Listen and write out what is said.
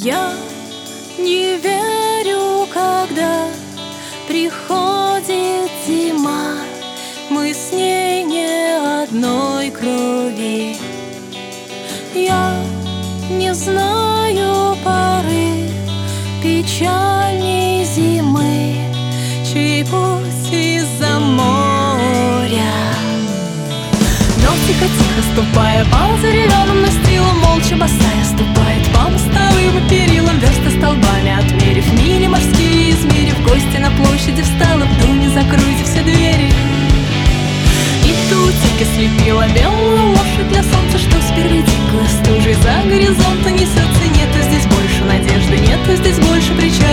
Я не верю, когда приходит зима, мы с ней не одной крови. Я не знаю поры печальней зимы, чей путь из-за моря. Но тихо-тихо ступая по заревянным настилам, молча босая ступает по мостовым и перилам, версты столбами отмерив мили морские, измерив, гости на площади встала, в доме закройте все двери. И тутики слепила белую лошадь для солнца, что спереди стужей за горизонта несется. Нету здесь больше надежды, нету здесь больше причин.